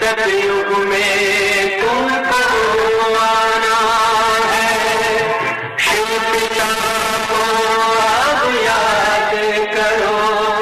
सतयुग में तुमको आना है, शिव पिता को अब याद करो।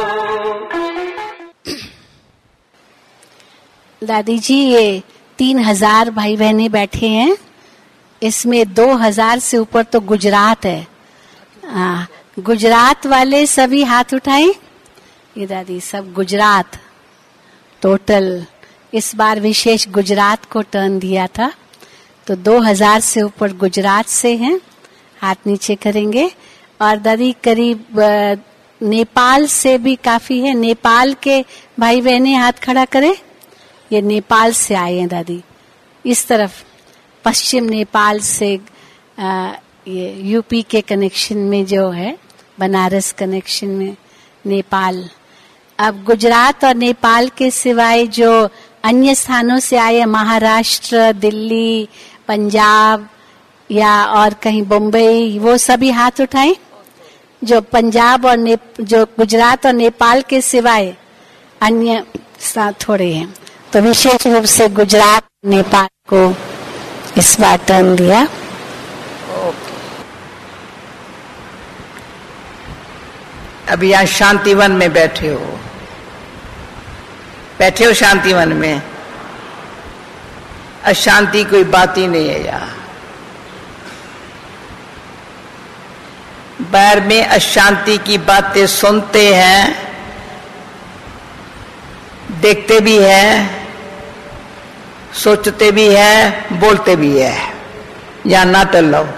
दादी जी, ये 3000 भाई बहने बैठे हैं, इसमें 2000 से ऊपर तो गुजरात है। गुजरात वाले सभी हाथ उठाएं। ये दादी सब गुजरात टोटल, इस बार विशेष गुजरात को टर्न दिया था, तो 2000 से ऊपर गुजरात से हैं, हाथ नीचे करेंगे। और दादी करीब नेपाल से भी काफी है, नेपाल के भाई बहने हाथ खड़ा करें। ये नेपाल से आए हैं दादी, इस तरफ पश्चिम नेपाल से, ये यूपी के कनेक्शन में जो है, बनारस कनेक्शन में नेपाल। अब गुजरात और नेपाल के सिवाय जो अन्य स्थानों से आए, महाराष्ट्र, दिल्ली, पंजाब या और कहीं बम्बई, वो सभी हाथ उठाएं। जो पंजाब और जो गुजरात और नेपाल के सिवाय अन्य स्थान थोड़े हैं, तो विशेष रूप से गुजरात, नेपाल को इस बार टर्न दिया। अभी यहाँ शांतिवन में बैठे हो शांतिवन में। अशांति कोई बात ही नहीं है यहाँ। बाहर में अशांति की बातें सुनते हैं, देखते भी हैं, सोचते भी हैं, बोलते भी है। यहाँ ना टलो,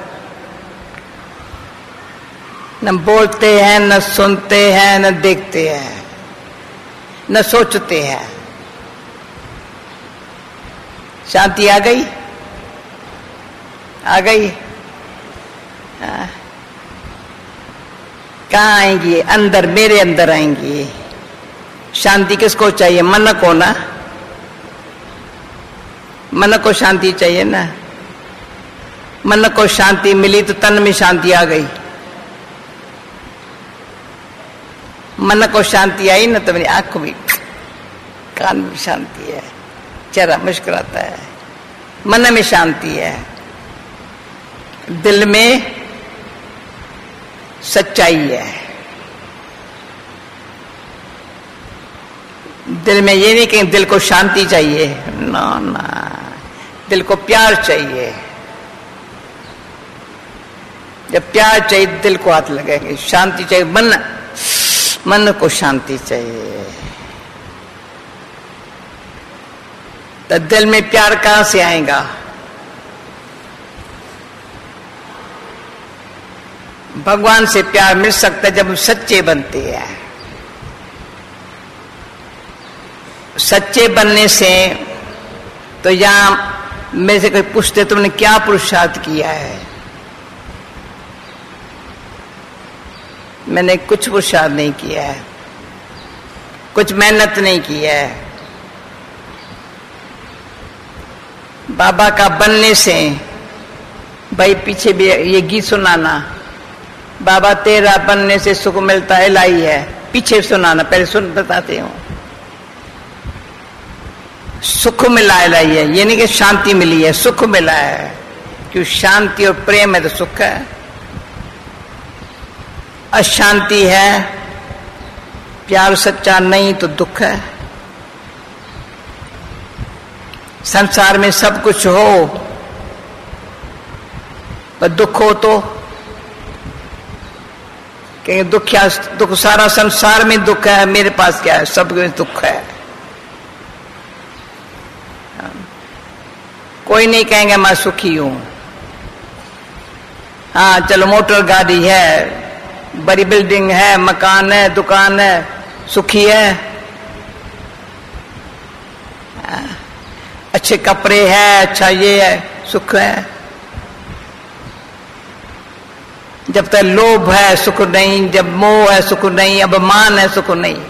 न बोलते हैं, न सुनते हैं, न देखते हैं, न सोचते हैं। शांति आ गई, आ गई। कहाँ आएंगी? अंदर, मेरे अंदर आएंगी। शांति किसको चाहिए? मन को ना, मन को शांति चाहिए ना। मन को शांति मिली तो तन में शांति आ गई। मन को शांति आई ना तो मेरी आंख भी, कान में शांति है, चेहरा मुस्कुराता है, मन में शांति है, दिल में सच्चाई है। दिल में ये नहीं कि दिल को शांति चाहिए, ना ना, दिल को प्यार चाहिए। जब प्यार चाहिए दिल को हाथ लगेंगे। शांति चाहिए, मन को शांति चाहिए। तो दिल में प्यार कहां से आएगा? भगवान से प्यार मिल सकता है जब हम सच्चे बनते हैं। सच्चे बनने से तो यहां मेरे से कोई पूछते तुमने क्या पुरुषार्थ किया है? मैंने कुछ पुरुषार्थ नहीं किया है, कुछ मेहनत नहीं की है। बाबा का बनने से, भाई पीछे भी ये गीत सुनाना, बाबा तेरा बनने से सुख मिलता है लाई है, पीछे सुनाना, पहले सुन बताते हूँ। सुख मिला है लाई है, ये नहीं कि शांति मिली है, सुख मिला है। क्यों? शांति और प्रेम है तो सुख है, अशांति है, प्यार सच्चा नहीं तो दुख है। संसार में सब कुछ हो पर दुख हो तो कहेंगे दुख सारा संसार में दुख है, मेरे पास क्या है? सब में दुख है। कोई नहीं कहेंगे मैं सुखी हूं। हाँ चलो मोटर गाड़ी है, बड़ी बिल्डिंग है, मकान है, दुकान है, सुखी है। अच्छे कपड़े हैं, अच्छा ये है, सुख है। जब तक लोभ है सुख नहीं, जब मोह है सुख नहीं, अभिमान है सुख नहीं।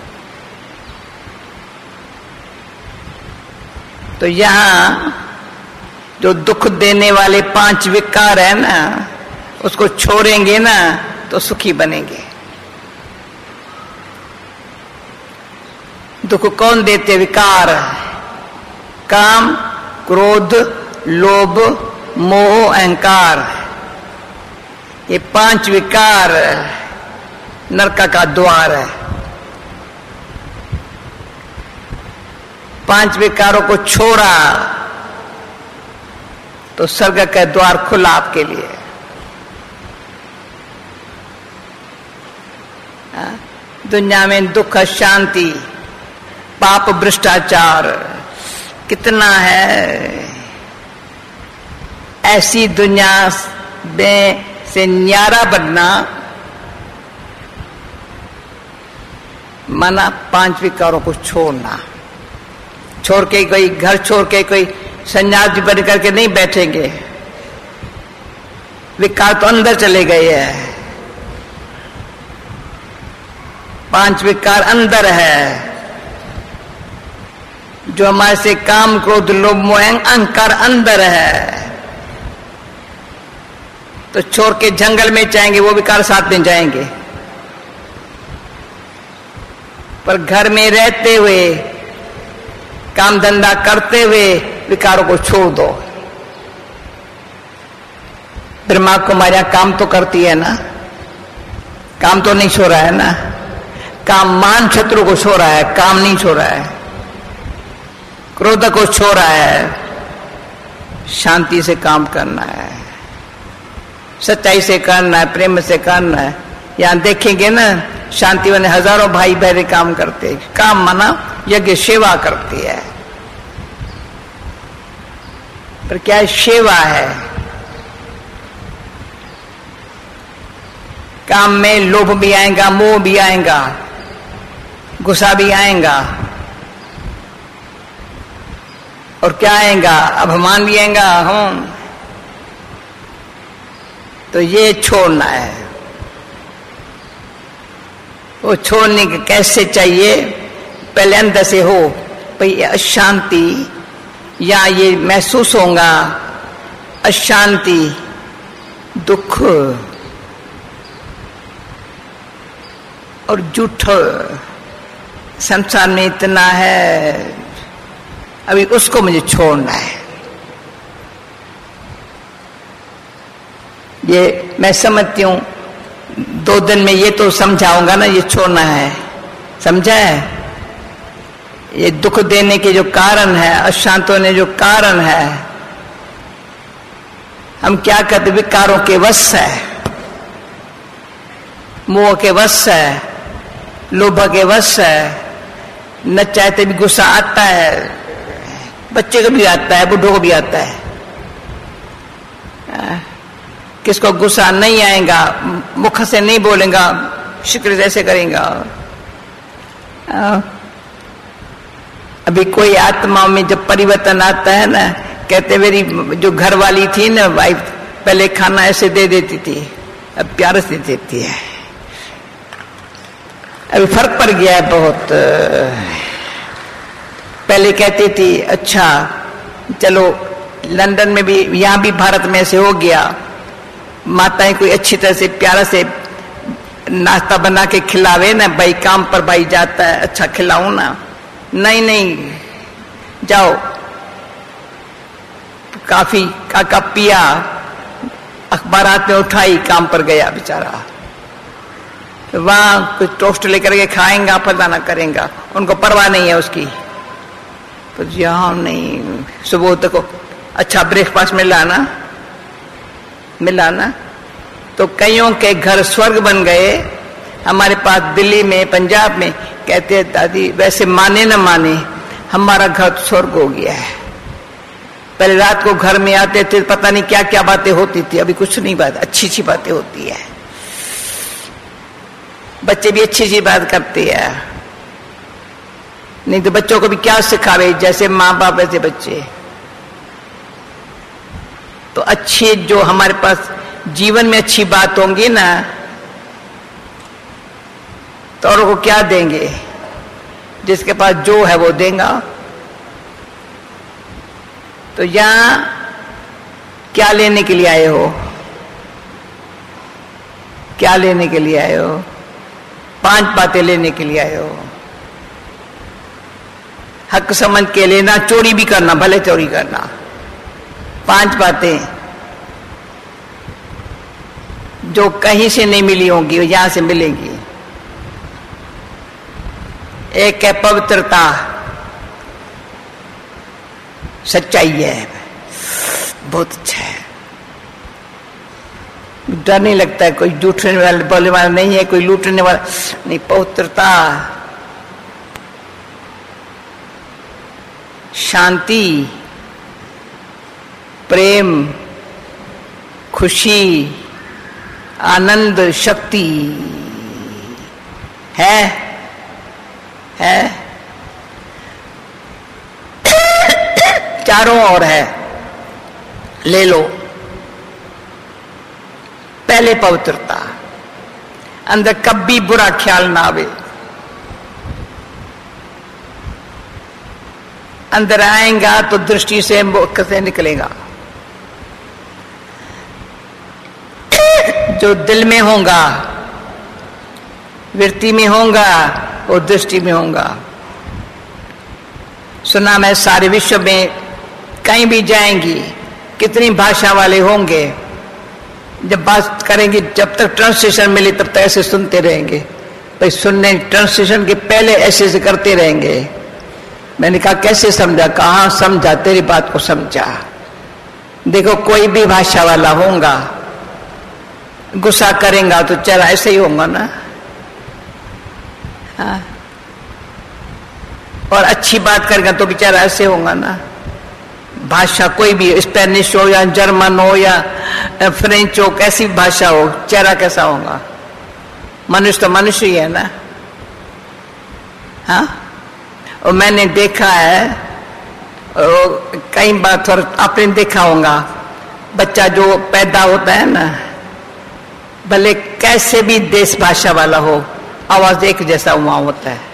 तो यहां जो दुख देने वाले 5 विकार है ना, उसको छोड़ेंगे ना तो सुखी बनेंगे। दुख कौन देते? विकार। काम, क्रोध, लोभ, मोह, अहंकार, ये 5 विकार नरक का द्वार है। 5 विकारों को छोड़ा तो स्वर्ग का द्वार खुला आपके लिए। दुनिया में दुख, शांति, पाप, भ्रष्टाचार कितना है। ऐसी दुनिया में से न्यारा बनना माना 5 विकारों को छोड़ना। छोड़ के कोई घर छोड़ के कोई सन्यासी बन करके नहीं बैठेंगे। विकार तो अंदर चले गए हैं। 5 विकार अंदर है जो हमारे से काम, क्रोध, लोभ, मोह, अहंकार अंदर है। तो छोड़ के जंगल में जाएंगे, वो विकार साथ में जाएंगे। पर घर में रहते हुए, काम धंधा करते हुए विकारों को छोड़ दो। ब्रह्मा कुमारियां काम तो करती है ना, काम तो नहीं छोड़ रहा है ना। काम मान शत्रु को छोड़ रहा है, काम नहीं छोड़ रहा है। क्रोध को छोड़ रहा है, शांति से काम करना है, सच्चाई से करना है, प्रेम से करना है। यहां देखेंगे ना, शांति वाले हजारों भाई बहरे काम करते। काम माना यज्ञ सेवा करती है, पर क्या सेवा है? काम में लोभ भी आएगा, मोह भी आएगा, गुस्सा भी आएगा, और क्या आएगा? अभिमान भी आएगा। हम तो ये छोड़ना है। वो छोड़ने के कैसे चाहिए? पहले अंदर से हो भाई अशांति, या ये महसूस होगा अशांति, दुख और झूठ संसार में इतना है, अभी उसको मुझे छोड़ना है। ये मैं समझती हूं 2 दिन में ये तो समझाऊंगा ना, ये छोड़ना है। समझा है? ये दुख देने के जो कारण है, अशांत होने जो कारण है, हम क्या कहते? विकारों के वश है, मोह के वश है, लोभ के वश है। न चाहते भी गुस्सा आता है, बच्चे को भी आता है, बुढ़ों को भी आता है। किसको गुस्सा नहीं आएगा, मुख से नहीं बोलेगा, शुक्र जैसे करेगा। अभी कोई आत्मा में जब परिवर्तन आता है ना, कहते मेरी जो घर वाली थी ना वाइफ, पहले खाना ऐसे दे देती थी, अब प्यार से देती है। अभी फर्क पड़ गया है बहुत। पहले कहती थी अच्छा चलो, लंदन में भी, यहां भी भारत में ऐसे हो गया, माताएं कोई अच्छी तरह से प्यार से नाश्ता बना के खिलावे ना, भाई काम पर भाई जाता है, अच्छा खिलाऊं ना। नहीं नहीं, जाओ काफी का कप पिया, अखबारात में उठाई, काम पर गया बेचारा। वहां कुछ टोस्ट लेकर के खाएंगा, फलाना करेंगा, उनको परवाह नहीं है उसकी। तो यहां नहीं, सुबह तक अच्छा ब्रेकफास्ट मिला ना, तो कईयों के घर स्वर्ग बन गए। हमारे पास दिल्ली में, पंजाब में कहते हैं दादी वैसे माने न माने, हमारा घर स्वर्ग हो गया है। पहले रात को घर में आते थे, पता नहीं क्या क्या बातें होती थी, अभी कुछ नहीं बात, अच्छी अच्छी बातें होती है। बच्चे भी अच्छी अच्छी बात करते हैं, नहीं तो बच्चों को भी क्या सिखावे, जैसे माँ बाप वैसे बच्चे। तो अच्छी जो हमारे पास जीवन में अच्छी बात होंगी ना, तो औरों को क्या देंगे? जिसके पास जो है वो देगा। तो यहां क्या लेने के लिए आए हो? क्या लेने के लिए आए हो? 5 बातें लेने के लिए आए हो। हक समझ के लेना, चोरी भी करना, भले चोरी करना। 5 बातें जो कहीं से नहीं मिली होंगी, वो यहां से मिलेंगी। एक है पवित्रता, सच्चाई है, बहुत अच्छा है, डर नहीं लगता है, कोई झूठने वाला बोलने वाला नहीं है, कोई लूटने वाला नहीं। पवित्रता, शांति, प्रेम, खुशी, आनंद, शक्ति है चारों ओर है। ले लो। पहले पवित्रता, अंदर कभी बुरा ख्याल ना आवे, अंदर आएगा तो दृष्टि से कैसे निकलेगा। जो दिल में होगा, वृत्ति में होगा, वो दृष्टि में होगा। सुना मैं सारे विश्व में कहीं भी जाएंगी, कितनी भाषा वाले होंगे, जब बात करेंगे, जब तक ट्रांसलेशन मिले तब तक ऐसे सुनते रहेंगे। भाई सुनने ट्रांसलेशन के पहले ऐसे से करते रहेंगे। मैंने कहा कैसे समझा? कहाँ समझा, तेरी बात को समझा। देखो कोई भी भाषा वाला होगा, गुस्सा करेगा तो चेहरा ऐसे ही होगा ना। हाँ। और अच्छी बात करेगा तो बेचारा ऐसे होगा ना। भाषा कोई भी, स्पेनिश हो या जर्मन हो या फ्रेंच हो, कैसी भाषा हो, चेहरा कैसा होगा? मनुष्य तो मनुष्य ही है ना। हाँ। और मैंने देखा है, कई बार थोड़ा आपने देखा होगा, बच्चा जो पैदा होता है ना, भले कैसे भी देश भाषा वाला हो, आवाज एक जैसा वहां होता है।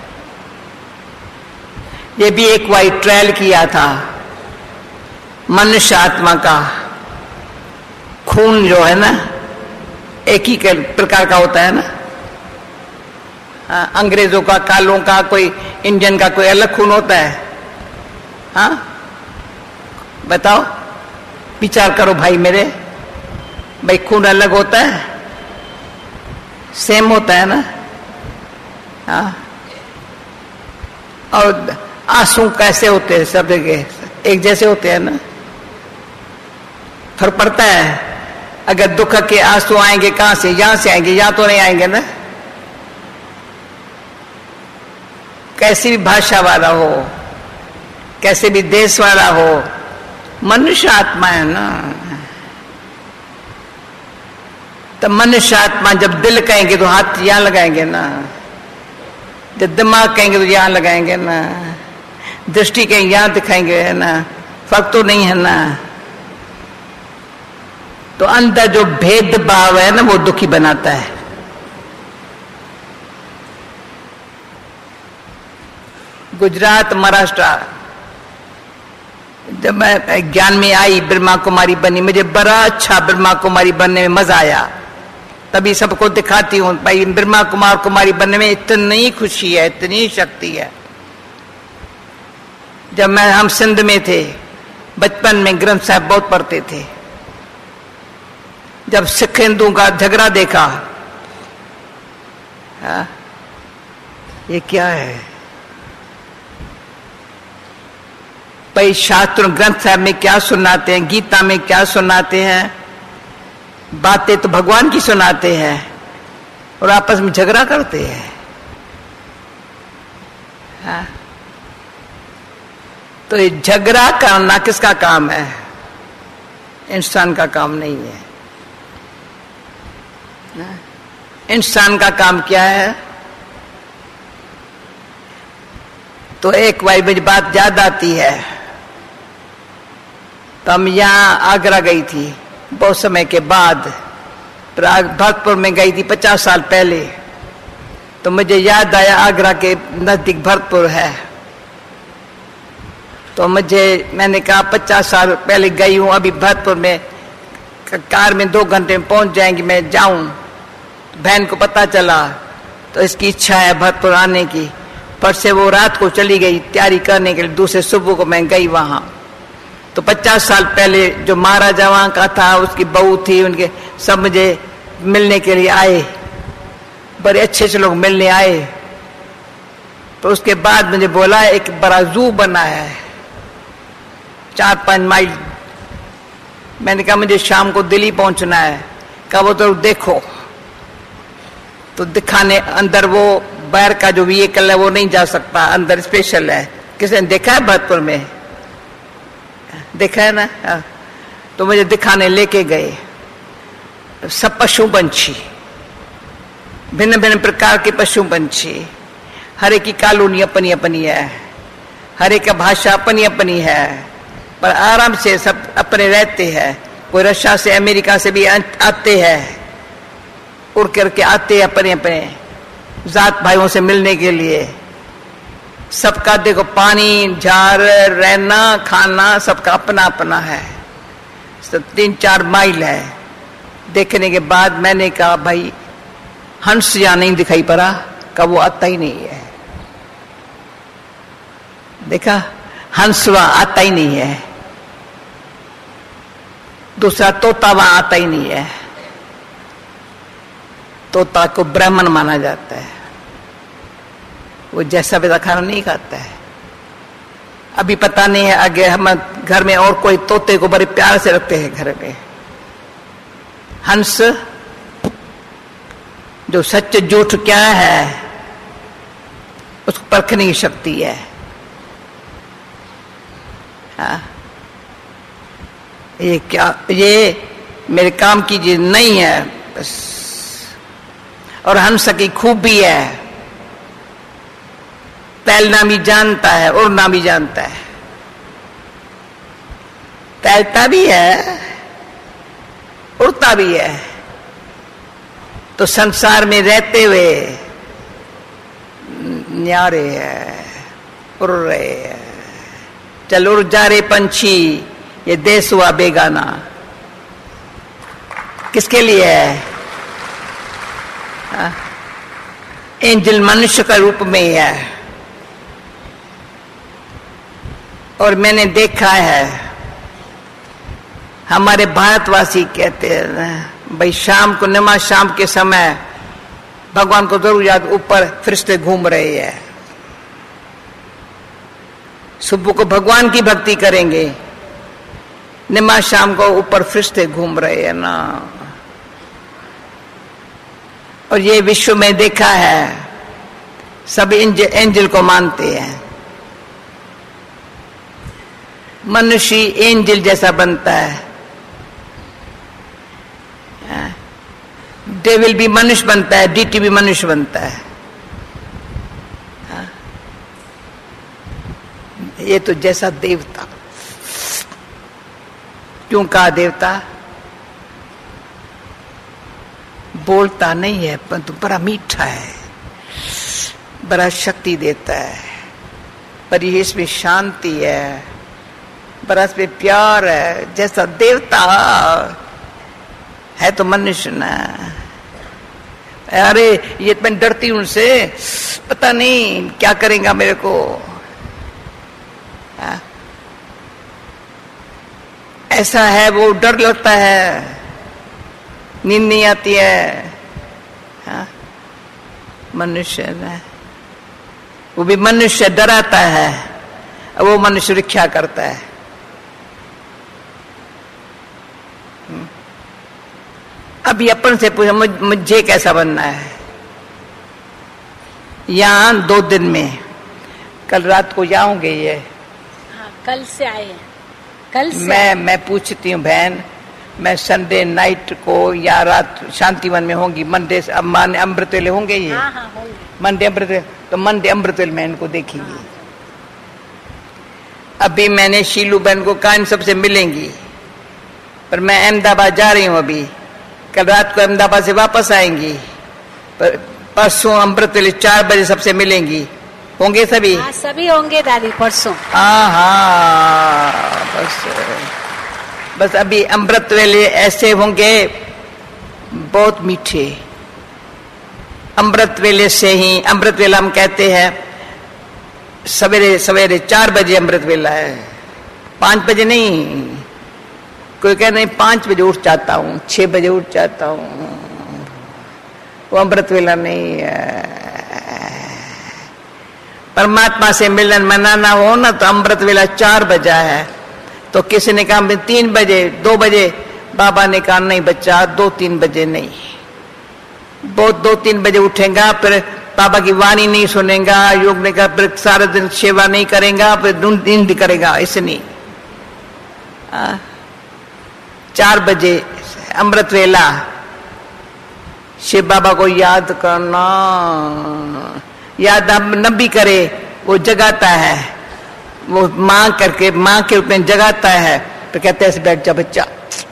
ये भी एक वाइट ट्रायल किया था, मनुष्य आत्मा का खून जो है ना एक ही प्रकार का होता है ना। अंग्रेजों का, कालों का, कोई इंडियन का कोई अलग खून होता है? हाँ बताओ, विचार करो भाई मेरे, भाई खून अलग होता है? सेम होता है ना। हाँ। और आंसू कैसे होते हैं? सब जगह एक जैसे होते हैं ना? फर्क पड़ता है। अगर दुख के आंसू आएंगे कहां से? यहां से आएंगे, यहां तो नहीं आएंगे ना। कैसी भी भाषा वाला हो, कैसे भी देश वाला हो, मनुष्य आत्मा है ना। तो मनुष्य आत्मा जब दिल कहेंगे तो हाथ यहां लगाएंगे ना, जब दिमाग कहेंगे तो यहां लगाएंगे ना, दृष्टि कहेंगे यहां दिखाएंगे, है ना। फर्क तो नहीं है ना। तो अंदर जो भेदभाव है ना, वो दुखी बनाता है। गुजरात, महाराष्ट्र, जब मैं ज्ञान में आई, ब्रह्मा कुमारी बनी, मुझे बड़ा अच्छा ब्रह्मा कुमारी बनने में मजा आया। तभी सबको दिखाती हूँ भाई, ब्रह्मा कुमारी बनने में इतनी खुशी है, इतनी शक्ति है। जब हम सिंध में थे, बचपन में ग्रंथ साहब बहुत पढ़ते थे। जब सिख हिंदू का झगड़ा देखा, ये क्या है भाई? शास्त्र ग्रंथ साहब में क्या सुनाते हैं, गीता में क्या सुनाते हैं, बातें तो भगवान की सुनाते हैं, और आपस में झगड़ा करते हैं। हाँ? तो ये झगड़ा करना किसका काम है? इंसान का काम नहीं है। इंसान का काम क्या है? तो एक मुझे बात याद आती है। तो हम यहाँ आगरा गई थी बहुत समय के बाद, भरतपुर में गई थी 50 साल पहले। तो मुझे याद आया आगरा के नजदीक भरतपुर है। तो मैंने कहा 50 साल पहले गई हूँ, अभी भरतपुर में कार में 2 घंटे में पहुंच जाएंगी, मैं जाऊं। बहन को पता चला तो इसकी इच्छा है भरतपुर आने की, पर से वो रात को चली गई तैयारी करने के लिए, दूसरे सुबह को मैं गई वहां। तो 50 साल पहले जो महाराजा वहां का था, उसकी बहू थी, उनके सब मुझे मिलने के लिए आए, बड़े अच्छे से लोग मिलने आए। तो उसके बाद मुझे बोला एक बड़ा जू बना है 4-5 माइल। मैंने कहा मुझे शाम को दिल्ली पहुंचना है। कहा वो तो देखो। तो दिखाने अंदर वो बाहर का जो व्हीकल है वो नहीं जा सकता, अंदर स्पेशल है। किसी ने देखा है भरतपुर में? देखा है ना? तो मुझे दिखाने लेके गए। सब पशु पंछी, भिन्न भिन्न प्रकार के पशु पंछी, हर एक की कॉलोनी अपनी अपनी है, हर एक का भाषा अपनी अपनी है, पर आराम से सब अपने रहते हैं। कोई रशिया से अमेरिका से भी आते हैं, उड़ करके आते हैं अपने अपने जात भाइयों से मिलने के लिए। सबका देखो पानी, झाड़, रहना, खाना सबका अपना अपना है। सब 3-4 माइल है। देखने के बाद मैंने कहा भाई हंस या नहीं दिखाई पड़ा? का वो आता ही नहीं है। देखा, हंसवा आता ही नहीं है। दूसरा तोता वहां आता ही नहीं है। तोता को ब्राह्मण माना जाता है, वो जैसा वैसा खाना नहीं खाता है। अभी पता नहीं है आगे हम घर में और कोई तोते को बड़े प्यार से रखते हैं घर में। हंस जो सच झूठ क्या है उसको परखने की शक्ति है। हाँ, ये क्या, ये मेरे काम की चीज नहीं है बस। और हंस की खूबी है, तैरना भी जानता है, उड़ना भी जानता है। तैरता भी है, उड़ता भी है। तो संसार में रहते हुए न्यारे है, उड़ रहे हैं। चल उड़ जा रे पंछी, ये देश हुआ बेगाना। किसके लिए है? एंजल मनुष्य का रूप में है। और मैंने देखा है, हमारे भारतवासी कहते हैं भाई शाम को नमाज शाम के समय भगवान को जरूर याद, ऊपर फरिश्ते घूम रहे हैं। सुबह को भगवान की भक्ति करेंगे, नमाज शाम को ऊपर फरिश्ते घूम रहे हैं ना। और ये विश्व में देखा है, सब एंजल को मानते हैं। मनुष्य एंजल जैसा बनता है, डेविल भी मनुष्य बनता है, डीटी भी मनुष्य बनता है। ये तो जैसा देवता। क्यों कहा देवता? बोलता नहीं है परंतु बड़ा मीठा है, बड़ा शक्ति देता है, पर इसमें शांति है, बड़ा इसमें प्यार है। जैसा देवता है तो मनुष्य ना। अरे ये मैं डरती हूं उनसे, पता नहीं क्या करेगा मेरे को। ऐसा है, वो डर लगता है, नींद नहीं आती है। हाँ? मनुष्य है, वो भी मनुष्य डराता है, वो मनुष्य रक्षा करता है। अभी अपन से पूछा मुझे कैसा बनना है। यहाँ 2 दिन में, कल रात को जाऊंगे ये। हाँ, कल से आए हैं। कल से मैं पूछती हूँ बहन, मैं संडे नाइट को या रात शांतिवन में होंगी। मंडे अमृत वेले होंगे ये। हाँ, हाँ, होंगे। मंडे अमृत, तो मंडे अमृत वेले में इनको देखेंगी। हाँ। अभी मैंने शीलू बहन को कहा इन सबसे मिलेंगी, पर मैं अहमदाबाद जा रही हूँ अभी। कल रात को अहमदाबाद से वापस आएंगी, पर परसों अमृत वेले 4 बजे सबसे मिलेंगी। होंगे सभी? हाँ, सभी होंगे दादी परसों। हाँ, बस अभी अमृत वेले ऐसे होंगे बहुत मीठे। अमृत वेले से ही, अमृत वेला हम कहते हैं सवेरे सवेरे 4 बजे अमृत वेला है, 5 बजे नहीं। कोई कहे नहीं 5 बजे उठ जाता हूँ, 6 बजे उठ जाता हूँ, वो अमृत वेला नहीं है। परमात्मा से मिलन मनाना हो ना तो अमृत वेला 4 बजा है। तो किसी ने कहा 3 बजे 2 बजे, बाबा ने कहा नहीं बच्चा 2-3 बजे नहीं, बहुत 2-3 बजे उठेगा, फिर बाबा की वाणी नहीं सुनेगा, योग ने कहा फिर सारा दिन सेवा नहीं करेगा, फिर नींद करेगा, इसे नहीं। 4 बजे अमृत वेला शिव बाबा को याद करना, याद अब न भी करे वो जगाता है, वो मां करके मां के रूप में जगाता है। तो कहते हैं बैठ जा बच्चा,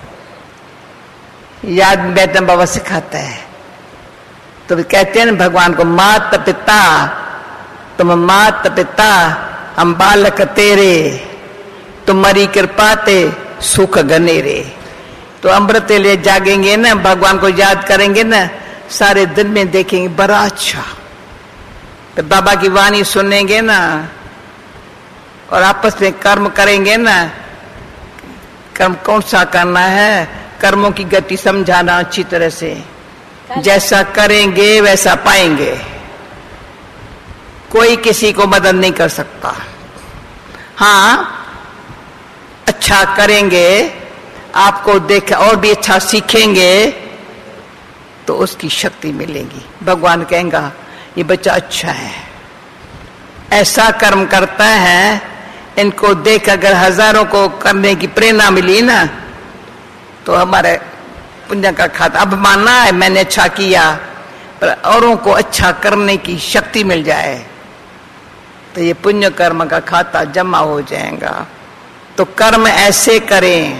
याद बैठना बाबा सिखाता है। तो कहते हैं ना भगवान को माता पिता, तुम माता पिता हम बालक तेरे, तुम्हारी कृपा ते सुख गनेरे। तो अमृत ले जागेंगे ना, भगवान को याद करेंगे ना, सारे दिन में देखेंगे बड़ा अच्छा। तो बाबा की वाणी सुनेंगे ना और आपस में कर्म करेंगे ना, कर्म कौन सा करना है, कर्मों की गति समझाना अच्छी तरह से, जैसा करेंगे वैसा पाएंगे। कोई किसी को मदद नहीं कर सकता। हाँ, अच्छा करेंगे, आपको देख और भी अच्छा सीखेंगे तो उसकी शक्ति मिलेगी। भगवान कहेगा ये बच्चा अच्छा है, ऐसा कर्म करता है, इनको देख अगर हजारों को करने की प्रेरणा मिली ना तो हमारे पुण्य का खाता। अब मानना है मैंने अच्छा किया, पर औरों को अच्छा करने की शक्ति मिल जाए तो ये पुण्य कर्म का खाता जमा हो जाएगा। तो कर्म ऐसे करें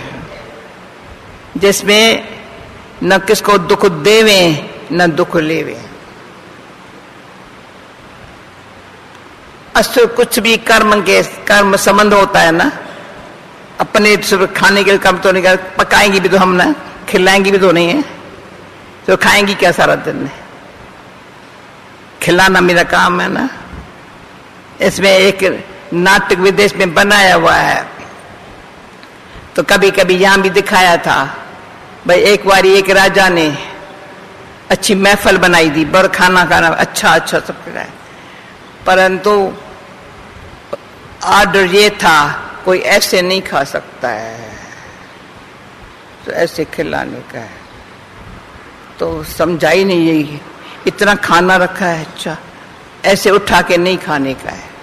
जिसमें न किसको दुख देवें न दुख लेवें। असुर कुछ भी कर्म संबंध होता है ना, अपने खाने के लिए कर्म तो नहीं कर, पकाएंगी भी तो हम ना, खिलाएंगी भी तो नहीं है, तो खाएंगी क्या सारा दिन? खिलाना मेरा काम है ना। इसमें एक नाटक विदेश में बनाया हुआ है, तो कभी कभी यहां भी दिखाया था भाई। एक बार एक राजा ने अच्छी महफल बनाई थी, बड़ खाना खाना अच्छा सब खिलाया, परंतु आर्डर ये था कोई ऐसे नहीं खा सकता है, तो ऐसे खिलाने का है। तो समझा ही नहीं, यही इतना खाना रखा है, अच्छा ऐसे उठा के नहीं खाने का है।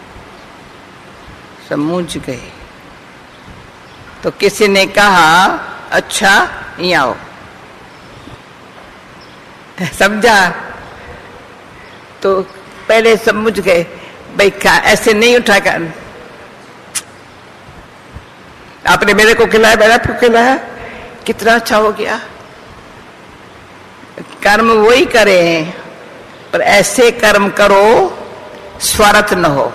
समझ गए। तो किसी ने कहा अच्छा यहाँ आओ, समझा? तो पहले समझ गए भाई ऐसे नहीं उठाएगा। आपने मेरे को खिलाया, मैंने आपको खिलाया, कितना अच्छा हो गया। कर्म वही करें, पर ऐसे कर्म करो स्वार्थ न हो,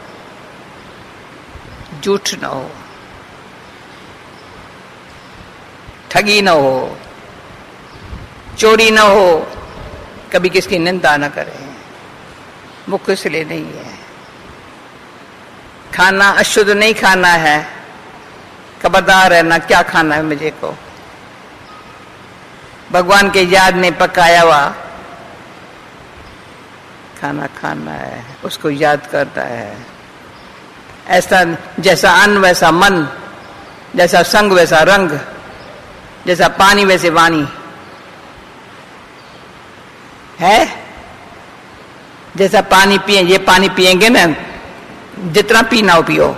झूठ न हो, ठगी न हो, चोरी न हो, कभी किसकी निंदा न करें। मुख्य इसलिए नहीं है। खाना अशुद्ध नहीं खाना है, खबरदार है ना क्या खाना है मुझे को। भगवान के याद में पकाया हुआ खाना खाना है, उसको याद करता है। ऐसा जैसा अन्न वैसा मन, जैसा संग वैसा रंग, जैसा पानी वैसे वाणी है। जैसा पानी पिए, ये पानी पिएंगे ना, जितना पीना हो पियो,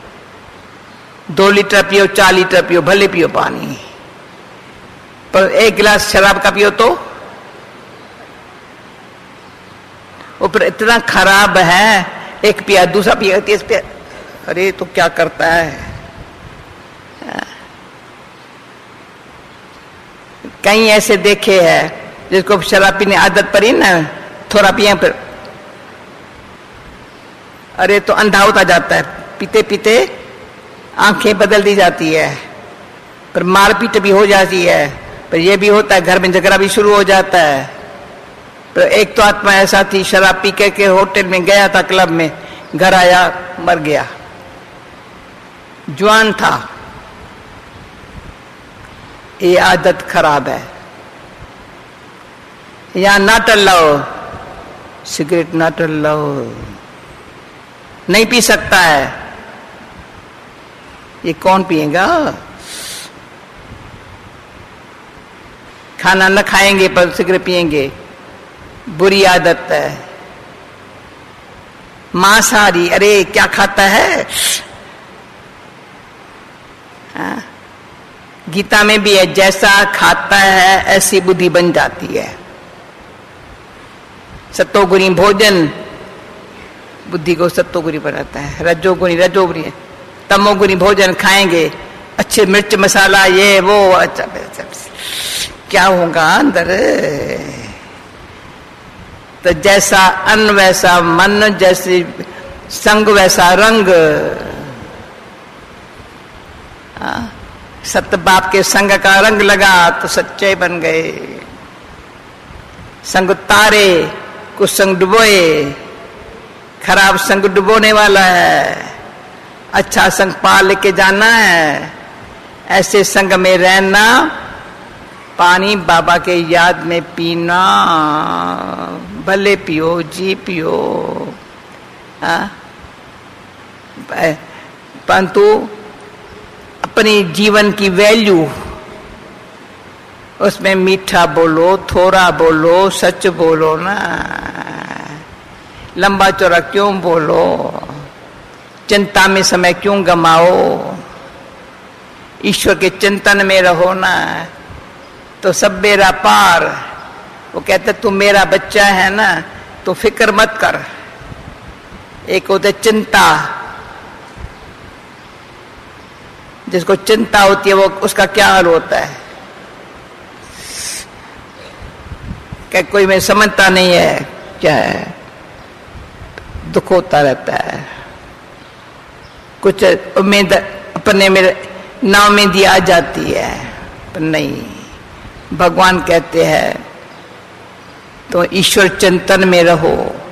2 लीटर पियो, 4 लीटर पियो, भले पियो पानी, पर 1 गिलास शराब का पियो तो ऊपर इतना खराब है। एक पिया, दूसरा पिया, तीसरा पिया, अरे तो क्या करता है। कहीं ऐसे देखे हैं जिसको शराब पीने आदत पड़ी ना, थोड़ा पिए फिर अरे तो अंधा होता जाता है। पीते पीते आंखें बदल दी जाती है, पर मारपीट भी हो जाती है, पर यह भी होता है घर में झगड़ा भी शुरू हो जाता है। तो एक तो आत्मा ऐसा थी, शराब पी के होटल में गया था, क्लब में घर आया मर गया, जवान था। ये आदत खराब है। या ना टल लो, सिगरेट ना टल लो, नहीं पी सकता है। ये कौन पिएगा? खाना न खाएंगे पर सिगरेट पिएंगे, बुरी आदत है। मांसाहारी, अरे क्या खाता है? हाँ? गीता में भी है, जैसा खाता है ऐसी बुद्धि बन जाती है। सत्तोगुणी भोजन बुद्धि को सत्तोगुणी बनाता है, रजोगुणी तमोगुणी भोजन खाएंगे, अच्छे मिर्च मसाला ये वो, अच्छा क्या होगा अंदर? तो जैसा अन्न वैसा मन, जैसे संग वैसा रंग। सत्य बाप के संग का रंग लगा तो सच्चे बन गए। संग तारे कुछ संग डुबोए, खराब संग डुबोने वाला है, अच्छा संग पार लेके जाना है। ऐसे संग में रहना, पानी बाबा के याद में पीना, भले पियो जी पियो, परंतु अपनी जीवन की वैल्यू उसमें मीठा बोलो, थोड़ा बोलो, सच बोलो ना, लंबा चौड़ा क्यों बोलो, चिंता में समय क्यों गमाओ, ईश्वर के चिंतन में रहो ना, तो सब बेड़ा पार। वो कहते तू मेरा बच्चा है ना, तो फिक्र मत कर। एक होते चिंता, जिसको चिंता होती है वो उसका क्या हाल होता है, क्या कोई में समझता नहीं है क्या है, दुख होता रहता है। कुछ उम्मीद अपने में नाव में दी आ जाती है, पर नहीं, भगवान कहते हैं तो ईश्वर चिंतन में रहो,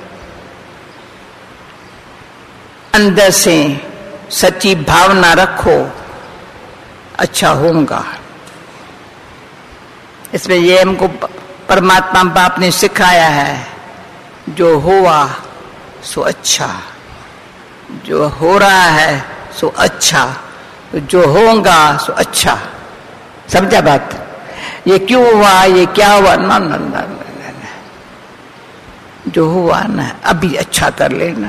अंदर से सच्ची भावना रखो, अच्छा होगा। इसमें ये हमको परमात्मा बाप ने सिखाया है, जो हुआ सो अच्छा, जो हो रहा है सो अच्छा, जो होगा सो अच्छा। समझा बात? ये क्यों हुआ, ये क्या हुआ, ना ना ना ना, जो हुआ ना अभी अच्छा कर लेना।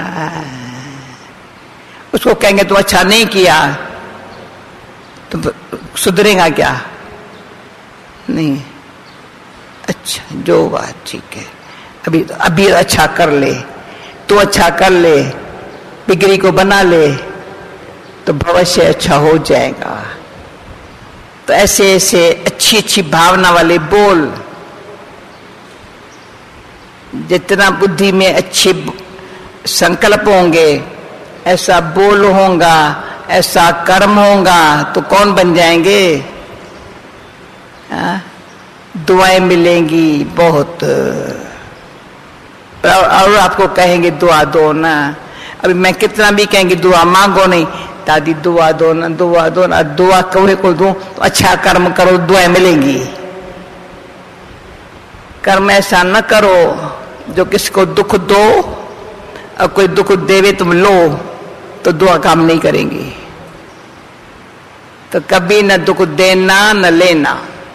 उसको कहेंगे तो अच्छा नहीं किया तो सुधरेगा क्या? नहीं, अच्छा जो हुआ ठीक है, अभी अच्छा कर ले, तो अच्छा कर ले, बिगड़ी को बना ले तो भविष्य अच्छा हो जाएगा। तो ऐसे ऐसे अच्छी अच्छी भावना वाले बोल, जितना बुद्धि में अच्छे संकल्प होंगे, ऐसा बोल होगा, ऐसा कर्म होगा, तो कौन बन जाएंगे? दुआएं मिलेंगी बहुत, और आपको कहेंगे दुआ दो ना। अभी मैं कितना भी कहेंगे दुआ मांगो नहीं, दादी दुआ दो ना, दुआ दो ना, दुआ कौन को दूं? तो अच्छा कर्म करो, दुआएं मिलेंगी। कर्म ऐसा न करो जो किसको दुख दो, और कोई दुख देवे तुम लो तो दुआ काम नहीं करेंगी। तो कभी न दुख देना न लेना,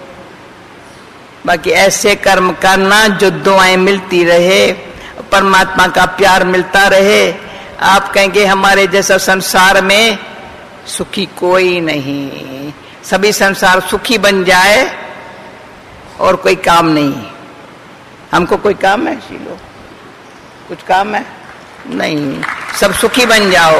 बाकी ऐसे कर्म करना जो दुआएं मिलती रहे, परमात्मा का प्यार मिलता रहे। आप कहेंगे हमारे जैसा संसार में सुखी कोई नहीं, सभी संसार सुखी बन जाए और कोई काम नहीं। हमको कोई काम है शीलो? कुछ काम है? नहीं, सब सुखी बन जाओ।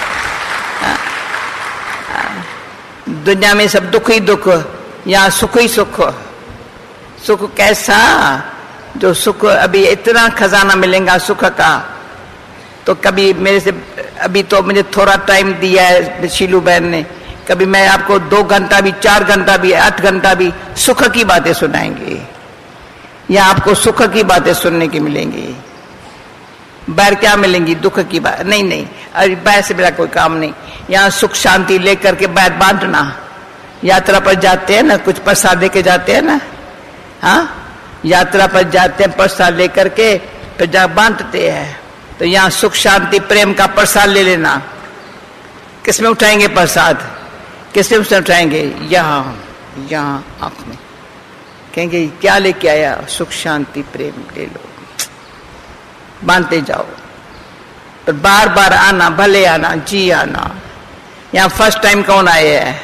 दुनिया में सब दुख ही दुख, यहाँ सुख ही सुख। सुख कैसा? जो सुख अभी इतना खजाना मिलेगा सुख का, तो कभी मेरे से, अभी तो मुझे थोड़ा टाइम दिया है शीलू बहन ने, कभी मैं आपको 2 घंटा भी, 4 घंटा भी, 8 घंटा भी सुख की बातें सुनाएंगे, या आपको सुख की बातें सुनने की मिलेंगी। बैर क्या मिलेंगी? दुख की बात नहीं, नहीं, अरे बैर से मेरा कोई काम नहीं। यहाँ सुख शांति लेकर के बैर बांटना। यात्रा पर जाते हैं ना, कुछ प्रसाद लेके जाते हैं ना, हाँ, यात्रा पर जाते हैं प्रसाद लेकर के तो जहाँ बांटते हैं, तो यहाँ सुख शांति प्रेम का प्रसाद ले लेना। किसमें उठाएंगे प्रसाद? किसमें उठाएंगे? यहाँ, यहाँ आंख में। कहेंगे क्या लेके आया? सुख शांति प्रेम ले लो, बांधते जाओ। तो बार बार आना, भले आना, जी आना। यहाँ फर्स्ट टाइम कौन आए हैं?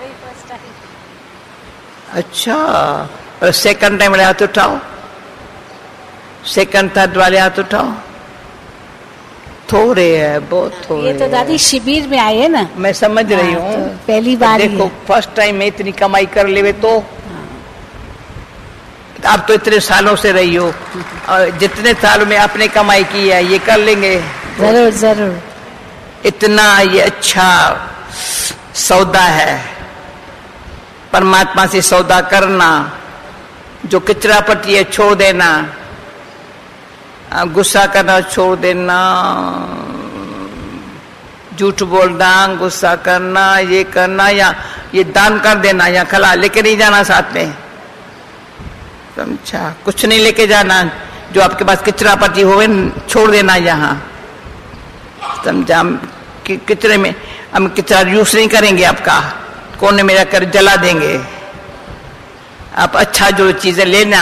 अच्छा, और सेकंड टाइम वाले हाथ उठाओ, सेकंड थर्ड वाले हाथ उठाओ। थोड़े है, बहुत थोड़े। ये तो दादी शिविर में आए हैं ना, मैं समझ रही हूँ। तो पहली बार देखो फर्स्ट टाइम में इतनी कमाई कर ले तो आप तो इतने सालों से रही हो, और जितने सालों में आपने कमाई की है ये कर लेंगे जरूर जरूर। इतना ये अच्छा सौदा है, परमात्मा से सौदा करना। जो कचरा पट्टी है छोड़ देना, गुस्सा करना छोड़ देना, झूठ बोलना, गुस्सा करना, ये करना, या ये दान कर देना, या खला लेके नहीं जाना साथ में, समझा? कुछ नहीं लेके जाना, जो आपके पास कचरा पट्टी हो छोड़ देना यहाँ, समझा? कचरे में हम कचरा यूज नहीं करेंगे, आपका कोने में रखकर जला देंगे। आप अच्छा जो चीजें लेना,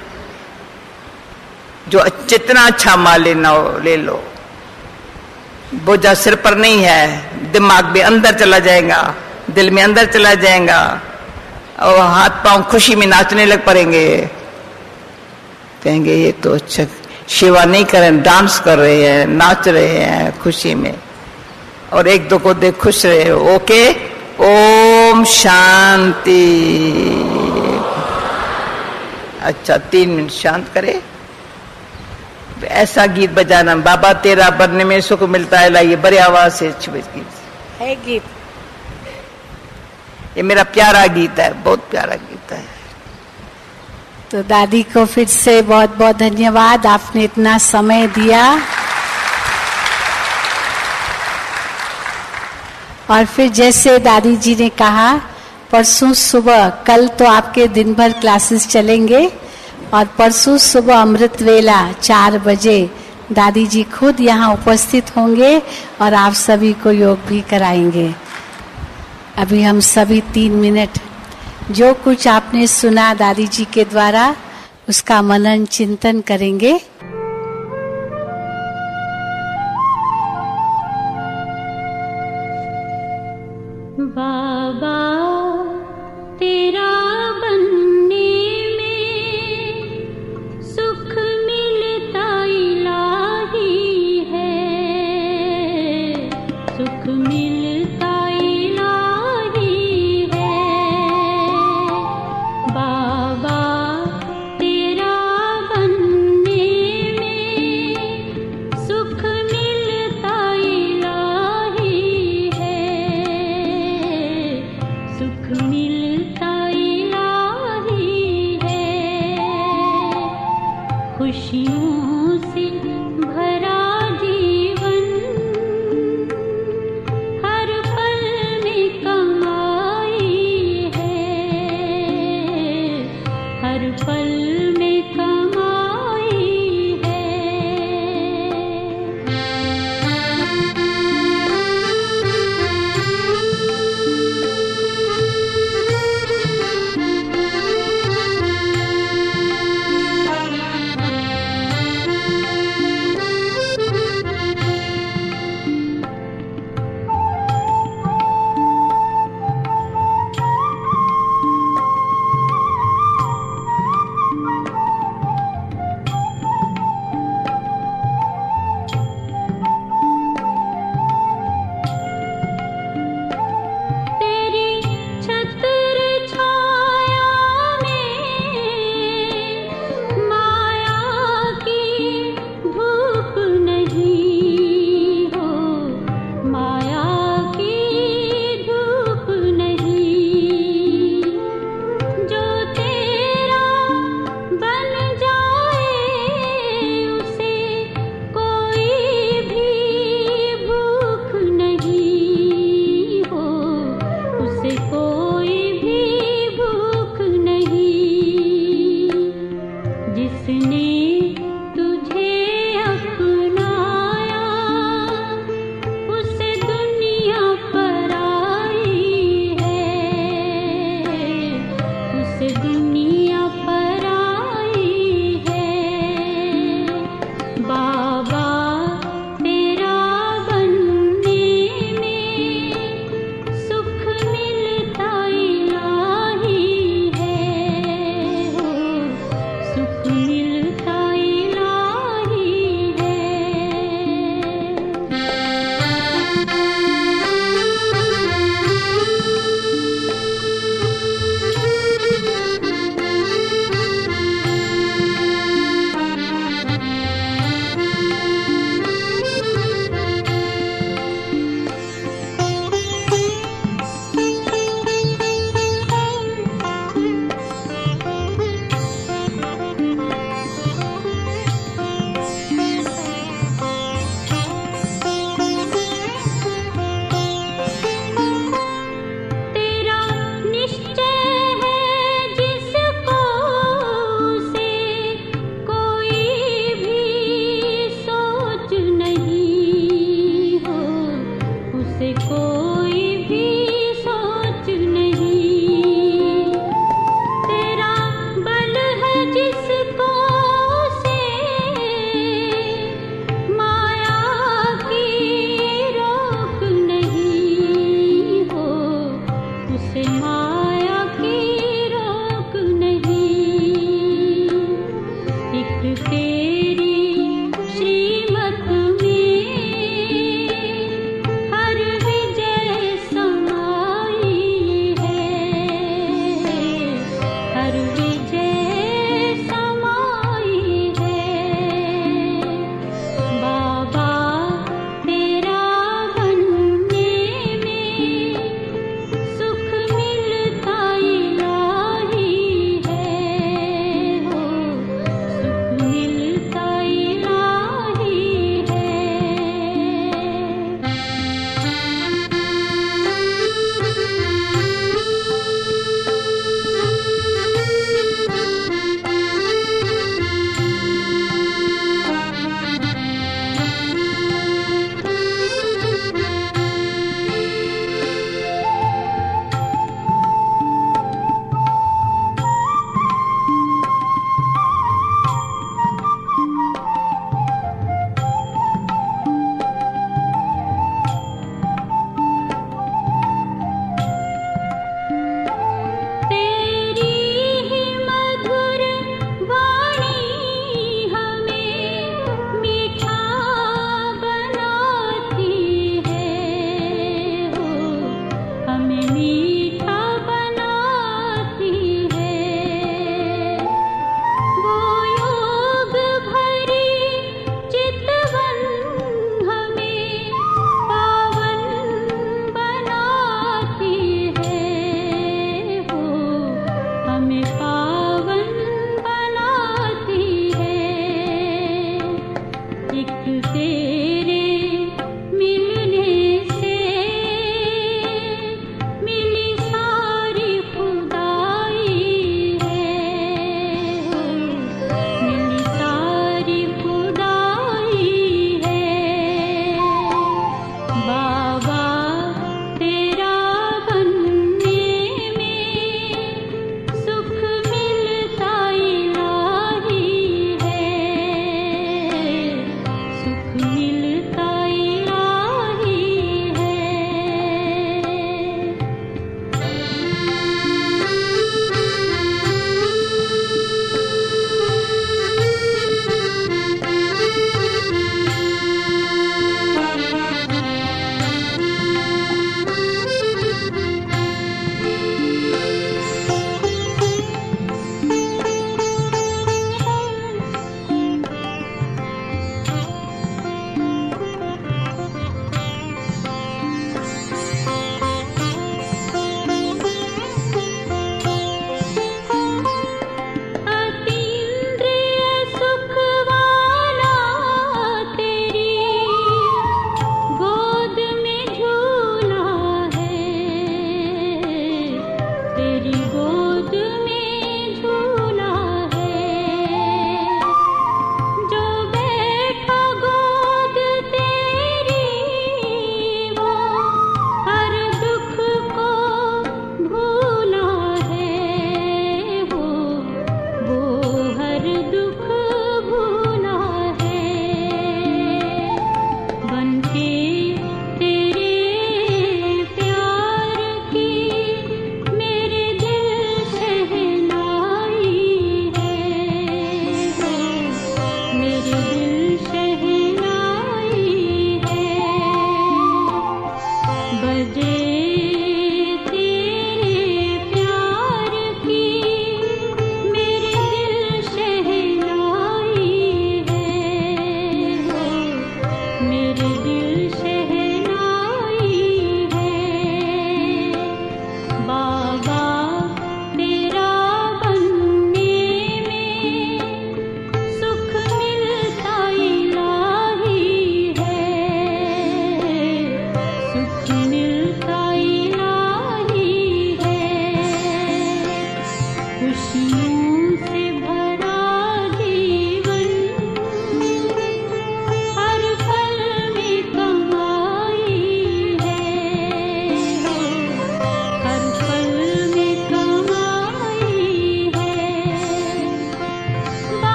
जो जितना अच्छा माल लेना हो ले लो। बोझा सिर पर नहीं है, दिमाग में अंदर चला जाएगा, दिल में अंदर चला जाएगा, और हाथ पांव खुशी में नाचने लग पड़ेंगे। कहेंगे ये तो अच्छा सेवा नहीं कर रहे, डांस कर रहे हैं, नाच रहे हैं खुशी में, और एक दो को देख खुश रहे हो। ओके, ओम शांति। अच्छा 3 मिनट शांत करे। ऐसा गीत बजाना, बाबा तेरा बनने में सुख मिलता है, लाइए बड़े आवाज से है गीत। ये मेरा प्यारा गीत है, बहुत प्यारा गीत है। तो दादी को फिर से बहुत बहुत धन्यवाद, आपने इतना समय दिया। और फिर जैसे दादी जी ने कहा, परसों सुबह, कल तो आपके दिन भर क्लासेस चलेंगे, और परसों सुबह अमृत वेला 4 बजे दादी जी खुद यहाँ उपस्थित होंगे और आप सभी को योग भी कराएंगे। अभी हम सभी 3 मिनट जो कुछ आपने सुना दादी जी के द्वारा, उसका मनन चिंतन करेंगे। बाबा